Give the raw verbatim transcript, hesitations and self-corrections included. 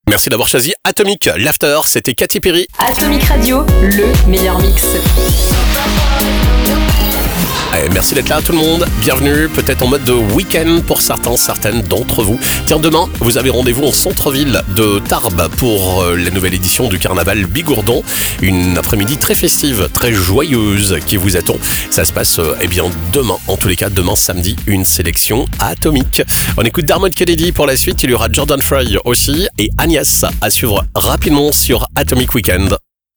Merci d'avoir choisi Atomic. L'after, c'était Katy Perry. Atomic Radio, le meilleur mix. Allez, merci d'être là tout le monde, bienvenue, peut-être en mode de week-end pour certains, certaines d'entre vous. Tiens, demain, vous avez rendez-vous au centre-ville de Tarbes pour euh, la nouvelle édition du carnaval Bigourdon. Une après-midi très festive, très joyeuse qui vous attend. Ça se passe euh, eh bien demain, en tous les cas demain samedi, une sélection atomique. On écoute Dermot Kennedy pour la suite, il y aura Jordan Frey aussi et Agnès à suivre rapidement sur Atomic Weekend.